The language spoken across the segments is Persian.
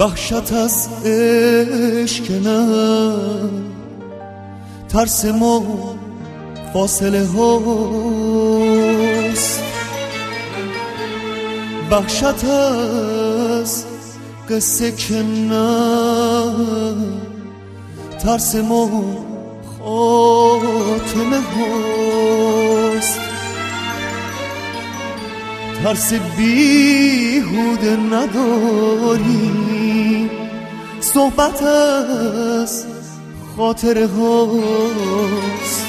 وحشت از عشق نه، ترس ما فاصله هاست. وحشت از قصه که نه، ترس ما خاتمه هاست. ترس بیهوده نداری، صحبت از خاطره هاست.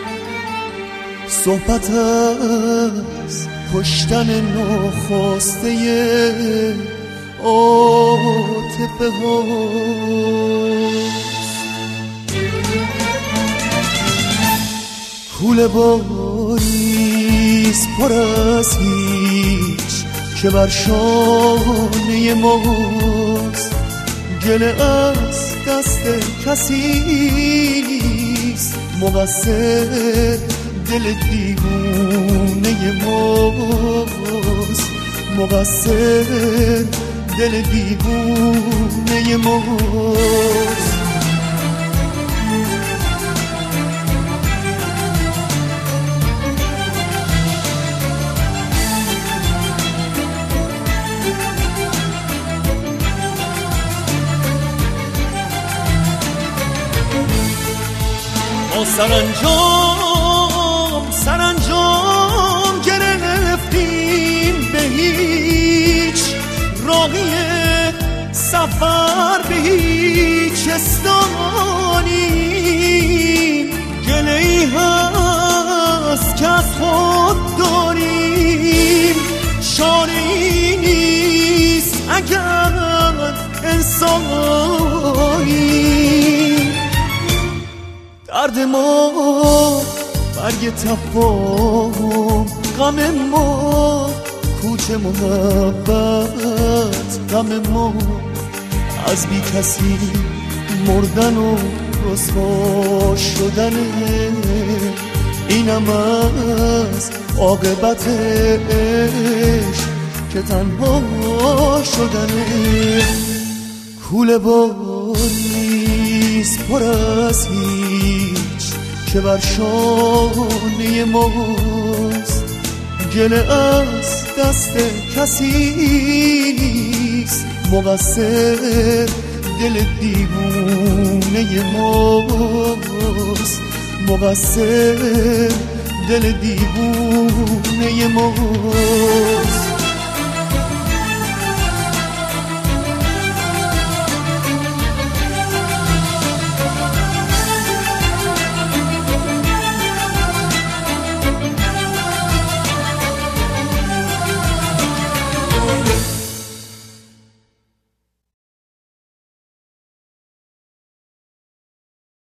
صحبت از کشتن ناخواسته عاطفه هاست. کوله باریست پر از هیچ که بر شانه ماست. گله از دست کسی نیست، مقصر دل دیوانه ماست. مقصر دل دیوانه ماست. سرانجام گرفتیم به هیچ، راهی سفر به هیچ استانیم. گله‌ای هست که از خود داریم، شانه‌ای نیست اگر انسانیم. درد ما برگ تفاهم، غم ما کوچه محبت، غم ما از بی کسی مردن و رسوا شدنه. اینم از عاقبت عشق که تنها شدنه. کوله باریست پر از هیچ که بر شانه ماست. گله از دست کسی نیست، مقصر دل دیوانه ماست. مقصر دل دیوانه ماست.